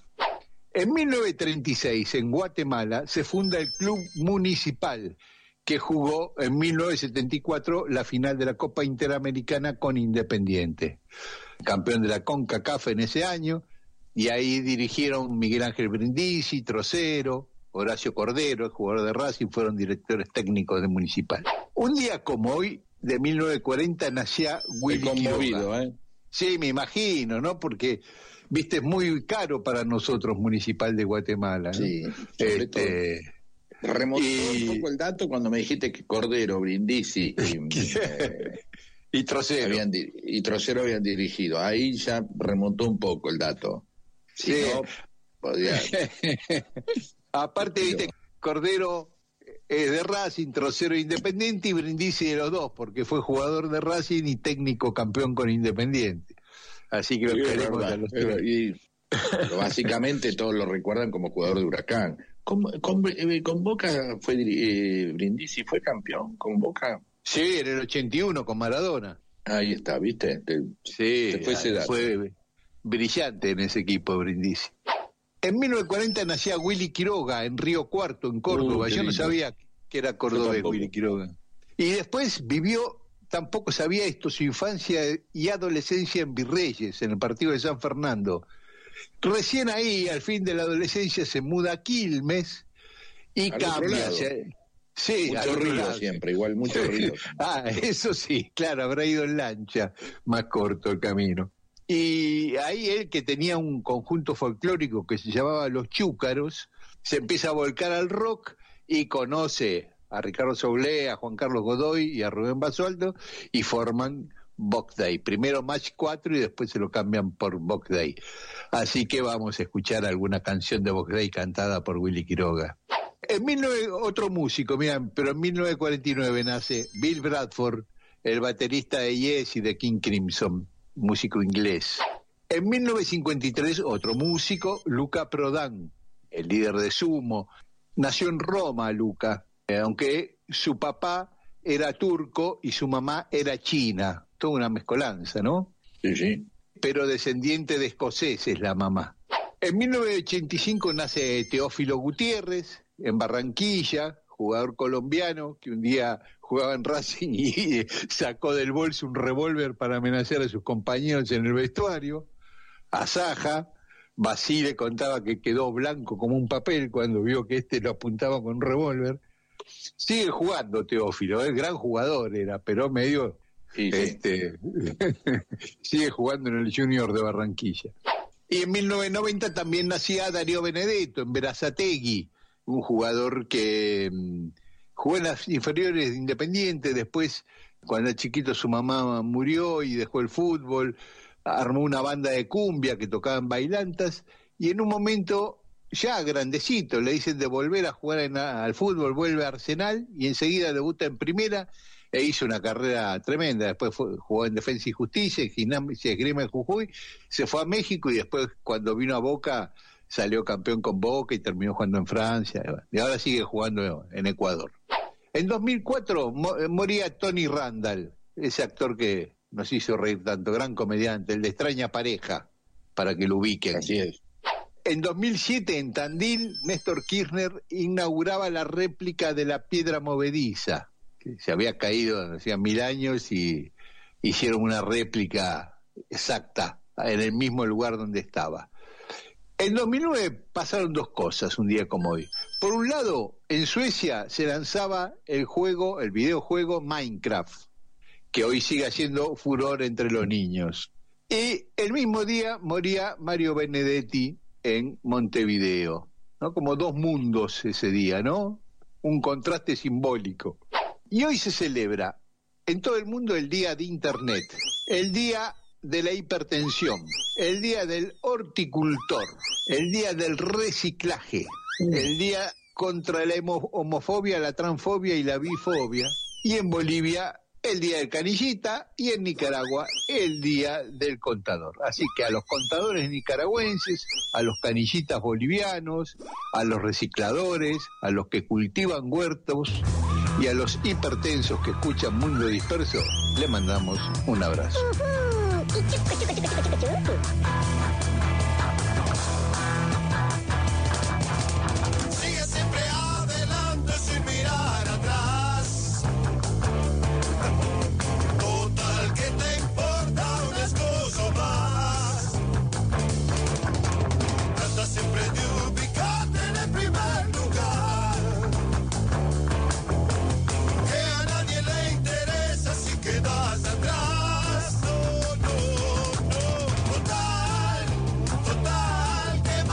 En mil novecientos treinta y seis, en Guatemala, se funda el Club Municipal, que jugó en mil novecientos setenta y cuatro la final de la Copa Interamericana con Independiente, campeón de la CONCACAF en ese año, y ahí dirigieron Miguel Ángel Brindisi, Trocero, Horacio Cordero, el jugador de Racing, fueron directores técnicos de Municipal. Un día como hoy, de mil novecientos cuarenta, nacía Willy Quiroga. ¿eh? Sí, me imagino, ¿no? Porque, viste, es muy caro para nosotros Municipal de Guatemala, ¿no? Sí, sobre este... todo. Remontó y... un poco el dato cuando me dijiste que Cordero, Brindisi y, eh, y Trocero habían, y Trocero habían dirigido. Ahí ya remontó un poco el dato. Si sí. no, podía... Aparte, viste, Cordero es de Racing, Trocero Independiente y Brindisi de los dos, porque fue jugador de Racing y técnico campeón con Independiente. Así que lo sí, queremos verdad, a los pero, y, pero básicamente todos lo recuerdan como jugador de Huracán. Con, con, con Boca fue eh, Brindisi fue campeón con Boca. Sí, en el ochenta y uno con Maradona. Ahí está, ¿viste? Te, sí, te fue, ese fue brillante en ese equipo Brindisi. En mil novecientos cuarenta nacía Willy Quiroga en Río Cuarto, en Córdoba. Uh, Yo no sabía que era cordobés Willy Quiroga. Y después vivió, tampoco sabía esto, su infancia y adolescencia en Virreyes, en el partido de San Fernando. Recién ahí, al fin de la adolescencia, se muda a Quilmes y al cambia. Sí, mucho río lado. Siempre, igual mucho río. Ah, eso sí, claro, habrá ido en lancha, más corto el camino. Y ahí él, que tenía un conjunto folclórico que se llamaba Los Chúcaros, se empieza a volcar al rock y conoce a Ricardo Soulé, a Juan Carlos Godoy y a Rubén Basualdo y forman Box Day. Primero Match cuatro y después se lo cambian por Box Day. Así que vamos a escuchar alguna canción de Box Day cantada por Willy Quiroga. En mil nueve, otro músico, miren, pero en mil novecientos cuarenta y nueve nace Bill Bradford, el baterista de Yes y de King Crimson, músico inglés. En mil novecientos cincuenta y tres, otro músico, Luca Prodan, el líder de Sumo. Nació en Roma, Luca, eh, aunque su papá era turco y su mamá era china. Toda una mezcolanza, ¿no? Sí, sí. Pero descendiente de escoceses la mamá. En mil novecientos ochenta y cinco nace Teófilo Gutiérrez, en Barranquilla, jugador colombiano que un día jugaba en Racing y sacó del bolso un revólver para amenazar a sus compañeros en el vestuario. A Saja, Basile contaba que quedó blanco como un papel cuando vio que este lo apuntaba con un revólver. Sigue jugando Teófilo, es gran jugador era, pero medio sí, sí. este sigue jugando en el Junior de Barranquilla. Y en mil novecientos noventa también nacía Darío Benedetto en Berazategui, un jugador que um, jugó en las inferiores de Independiente, después cuando era chiquito su mamá murió y dejó el fútbol, armó una banda de cumbia que tocaban bailantas y en un momento ya grandecito le dicen de volver a jugar en, al fútbol, vuelve a Arsenal y enseguida debuta en primera e hizo una carrera tremenda. Después fue, jugó en Defensa y Justicia, en Gimnasia y Esgrima en Jujuy, se fue a México y después cuando vino a Boca salió campeón con Boca y terminó jugando en Francia y ahora sigue jugando en Ecuador. En dos mil cuatro mo- moría Tony Randall, ese actor que nos hizo reír tanto, gran comediante, el de Extraña Pareja, para que lo ubiquen. Así es. En dos mil siete, en Tandil, Néstor Kirchner inauguraba la réplica de la piedra movediza, que se había caído hacía mil años y hicieron una réplica exacta en el mismo lugar donde estaba. En dos mil nueve pasaron dos cosas un día como hoy. Por un lado, en Suecia se lanzaba el juego, el videojuego Minecraft, que hoy sigue haciendo furor entre los niños. Y el mismo día moría Mario Benedetti en Montevideo, ¿no? Como dos mundos ese día, ¿no? Un contraste simbólico. Y hoy se celebra en todo el mundo el Día de Internet, el Día de la Hipertensión, el Día del Horticultor, el Día del Reciclaje, el Día contra la homofobia, la transfobia y la bifobia, y en Bolivia el Día del Canillita y en Nicaragua el Día del Contador. Así que a los contadores nicaragüenses, a los canillitas bolivianos, a los recicladores, a los que cultivan huertos y a los hipertensos que escuchan Mundo Disperso, le mandamos un abrazo. Sigue siempre adelante sin mirar atrás. Total, ¿qué te importa un esposo más? Trata siempre de ubicarte en el primer lugar. Que a nadie le interesa si quedas atrás. No, no, no. Total, total, ¿qué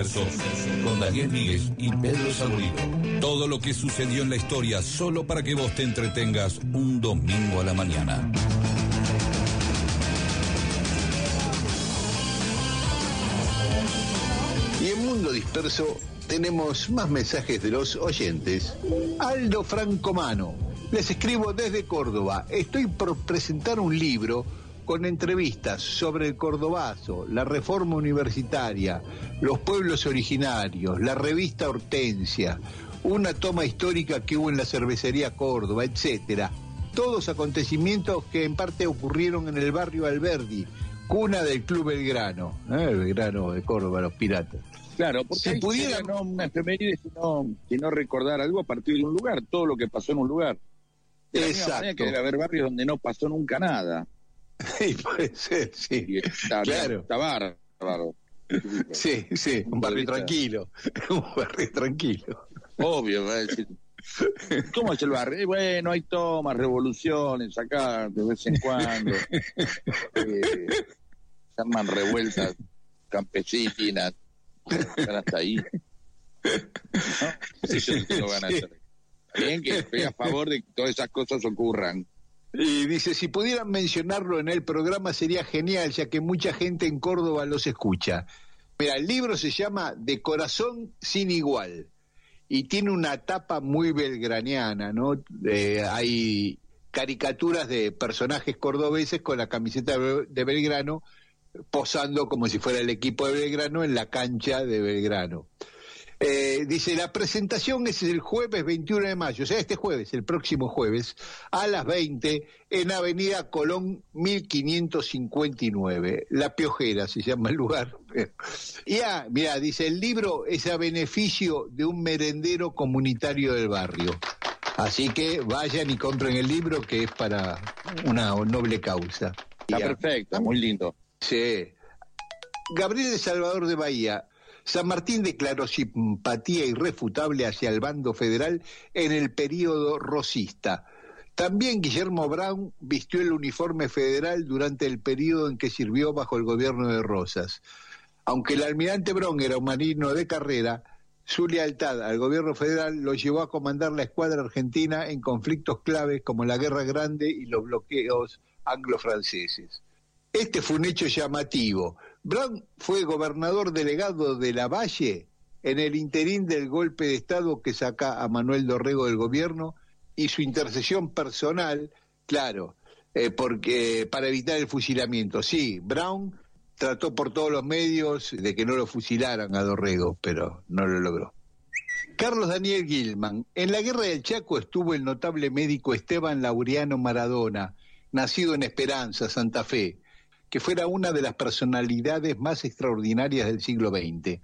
Dispersos, con Daniel Míguez y Pedro Saborido. Todo lo que sucedió en la historia solo para que vos te entretengas un domingo a la mañana. Y en Mundo Disperso tenemos más mensajes de los oyentes. Aldo Francomano: les escribo desde Córdoba. Estoy por presentar un libro con entrevistas sobre el cordobazo, la reforma universitaria, los pueblos originarios, la revista Hortensia, una toma histórica que hubo en la cervecería Córdoba, etcétera. Todos acontecimientos que en parte ocurrieron en el barrio Alberdi, cuna del Club Belgrano, ¿eh? El Belgrano de Córdoba, los piratas. Claro, porque si pudiera no una efeméride, sino, sino recordar algo a partir de un lugar, todo lo que pasó en un lugar. De la misma manera que debe haber barrios donde no pasó nunca nada. Sí, puede ser, sí. Y está, claro. Está bárbaro. Sí, sí, un barrio tranquilo. Un barrio tranquilo. Obvio, va a decir. ¿Cómo es el barrio? Eh, bueno, hay tomas, revoluciones acá de vez en cuando. Eh, se arman revueltas campesinas. Están hasta ahí. ¿No? Sí, yo no tengo ganas de hacer. Bien que estoy a favor de que todas esas cosas ocurran. Y dice, si pudieran mencionarlo en el programa sería genial, ya que mucha gente en Córdoba los escucha. Mira, el libro se llama De Corazón Sin Igual y tiene una tapa muy belgraniana, ¿no? Eh, hay caricaturas de personajes cordobeses con la camiseta de Belgrano posando como si fuera el equipo de Belgrano en la cancha de Belgrano. Eh, dice, la presentación es el jueves veintiuno de mayo, o sea, este jueves, el próximo jueves, a las veinte, en Avenida Colón mil quinientos cincuenta y nueve. La Piojera se llama el lugar. Y ah, mira, dice, el libro es a beneficio de un merendero comunitario del barrio. Así que vayan y compren el libro, que es para una noble causa. Está ya. Perfecto, muy lindo. Sí. Gabriel de Salvador de Bahía: San Martín declaró simpatía irrefutable hacia el bando federal en el período rosista. También Guillermo Brown vistió el uniforme federal durante el período en que sirvió bajo el gobierno de Rosas. Aunque el almirante Brown era un marino de carrera, su lealtad al gobierno federal lo llevó a comandar la escuadra argentina en conflictos claves como la Guerra Grande y los bloqueos anglo-franceses. Este fue un hecho llamativo. Brown fue gobernador delegado de Lavalle en el interín del golpe de Estado que saca a Manuel Dorrego del gobierno, y su intercesión personal, claro, eh, porque para evitar el fusilamiento. Sí, Brown trató por todos los medios de que no lo fusilaran a Dorrego, pero no lo logró. Carlos Daniel Gilman: en la Guerra del Chaco estuvo el notable médico Esteban Laureano Maradona, nacido en Esperanza, Santa Fe, que fuera una de las personalidades más extraordinarias del siglo veinte.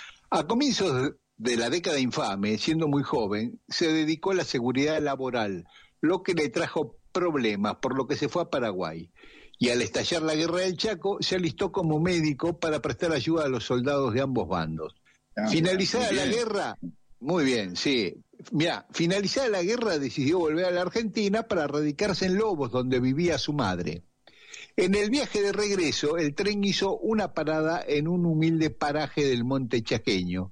A comienzos de la década infame, siendo muy joven, se dedicó a la seguridad laboral, lo que le trajo problemas, por lo que se fue a Paraguay. Y al estallar la Guerra del Chaco, se alistó como médico para prestar ayuda a los soldados de ambos bandos. Ah, Finalizada la guerra, muy bien, sí. Mirá, finalizada la guerra decidió volver a la Argentina para radicarse en Lobos, donde vivía su madre. En el viaje de regreso, el tren hizo una parada en un humilde paraje del Monte Chaqueño,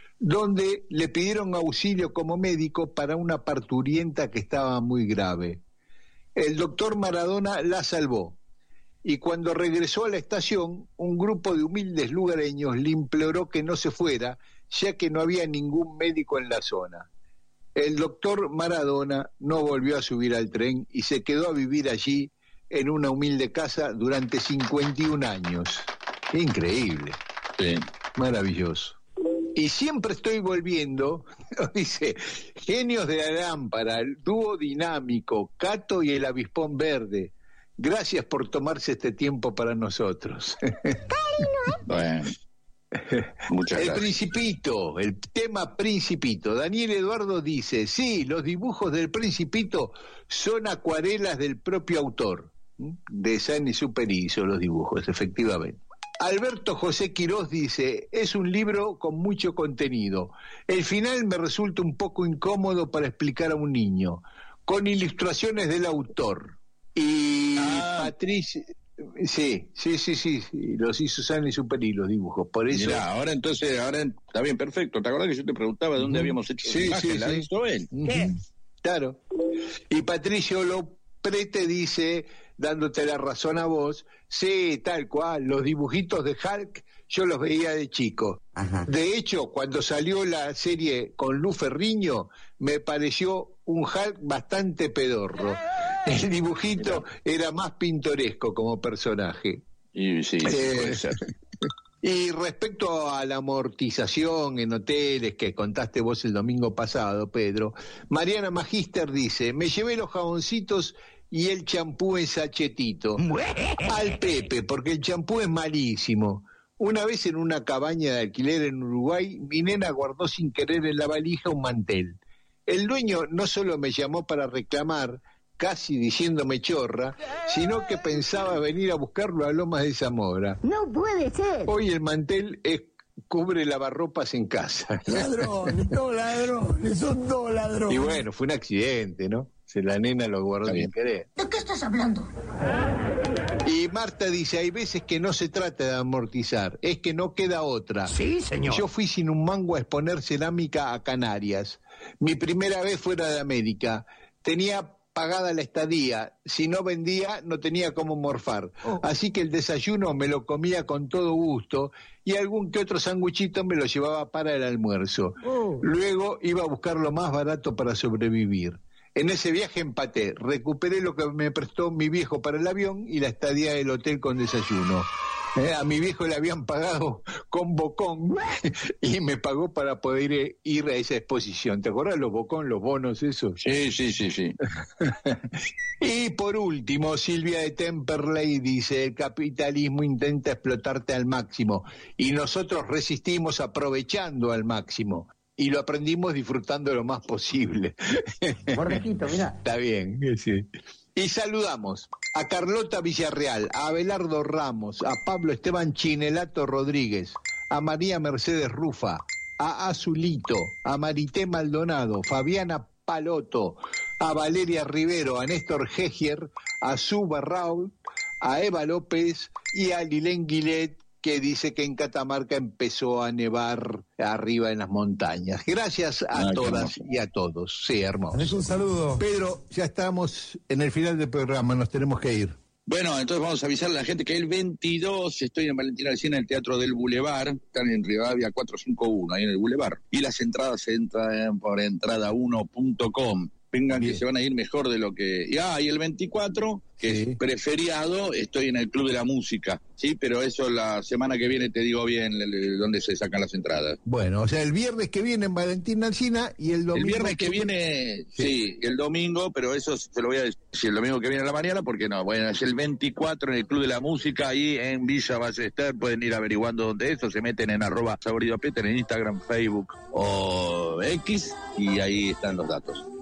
donde le pidieron auxilio como médico para una parturienta que estaba muy grave. El doctor Maradona la salvó, y cuando regresó a la estación, un grupo de humildes lugareños le imploró que no se fuera, ya que no había ningún médico en la zona. El doctor Maradona no volvió a subir al tren y se quedó a vivir allí, en una humilde casa, durante cincuenta y un años. Increíble. Sí. Maravilloso. Y siempre estoy volviendo, dice, genios de la lámpara, el dúo dinámico, Cato y el avispón verde. Gracias por tomarse este tiempo para nosotros. Bueno, muchas el gracias. Principito, el tema Principito. Daniel Eduardo dice, sí, los dibujos del Principito son acuarelas del propio autor. De San Exupéry hizo los dibujos, efectivamente. Alberto José Quirós dice, es un libro con mucho contenido. El final me resulta un poco incómodo para explicar a un niño, con ilustraciones del autor. Y ah. Patricia, Sí, sí, sí, sí, sí, los hizo San y Superi los dibujos, por eso... Mirá, ahora entonces, ahora está bien, perfecto. ¿Te acordás que yo te preguntaba de dónde uh-huh. habíamos hecho sí, la imagen? Sí, ¿La sí. hizo él? Uh-huh. Claro. Y Patricio Loprete dice, dándote la razón a vos, sí, tal cual, los dibujitos de Hulk yo los veía de chico. Ajá. De hecho, cuando salió la serie con Lu Ferriño, me pareció un Hulk bastante pedorro. El dibujito era más pintoresco como personaje. Y sí, eh, puede ser. Y respecto a la amortización en hoteles que contaste vos el domingo pasado, Pedro, Mariana Magister dice, me llevé los jaboncitos y el champú en sachetito al Pepe, porque el champú es malísimo. Una vez en una cabaña de alquiler en Uruguay, mi nena guardó sin querer en la valija un mantel. El dueño no solo me llamó para reclamar, casi diciéndome chorra, sino que pensaba venir a buscarlo a Lomas de Zamora. No puede ser. Hoy el mantel es, cubre lavarropas en casa. Ladrones, dos ladrones, son dos ladrones. Y bueno, fue un accidente, ¿no? Se la nena lo guardó sin querer. ¿De qué estás hablando? Y Marta dice, hay veces que no se trata de amortizar, es que no queda otra. Sí, señor. Yo fui sin un mango a exponer cerámica a Canarias. Mi primera vez fuera de América. Tenía pagada la estadía. Si no vendía, no tenía cómo morfar. Oh. Así que el desayuno me lo comía con todo gusto y algún que otro sanguchito me lo llevaba para el almuerzo. Oh. Luego iba a buscar lo más barato para sobrevivir. En ese viaje empaté, recuperé lo que me prestó mi viejo para el avión y la estadía del hotel con desayuno. Eh, a mi viejo le habían pagado con Bocón y me pagó para poder ir a esa exposición. ¿Te acuerdas los Bocón, los bonos esos? Sí, sí, sí, sí. Y por último, Silvia de Temperley dice, el capitalismo intenta explotarte al máximo y nosotros resistimos aprovechando al máximo. Y lo aprendimos disfrutando lo más posible. Borrejito, mirá. Está bien, sí. Y saludamos a Carlota Villarreal, a Abelardo Ramos, a Pablo Esteban Chinelato Rodríguez, a María Mercedes Rufa, a Azulito, a Marité Maldonado, Fabiana Paloto, a Valeria Rivero, a Néstor Hegier, a Suba Raúl, a Eva López y a Lilén Guilet, que dice que en Catamarca empezó a nevar arriba en las montañas. Gracias a Ay, todas y a todos. Sí, hermoso. Es un saludo. Pedro, ya estamos en el final del programa, nos tenemos que ir. Bueno, entonces vamos a avisarle a la gente que el veintidós estoy en Valentina Alsina, en el Teatro del Boulevard, están en Rivadavia cuatrocientos cincuenta y uno, ahí en el Boulevard. Y las entradas se entran por entrada uno punto com. Vengan Bien. Que se van a ir mejor de lo que... Y, ah, y el veinticuatro, que sí. es preferiado, estoy en el Club de la Música, ¿sí? Pero eso la semana que viene te digo bien dónde se sacan las entradas. Bueno, o sea, el viernes que viene en Valentín Alsina y el domingo... El viernes que viene, sí. sí, el domingo, pero eso se lo voy a decir el domingo que viene a la mañana, porque no, bueno, es el veinticuatro en el Club de la Música, ahí en Villa Ballester, pueden ir averiguando dónde es, o se meten en arroba Saborido Peter en Instagram, Facebook o X, y ahí están los datos.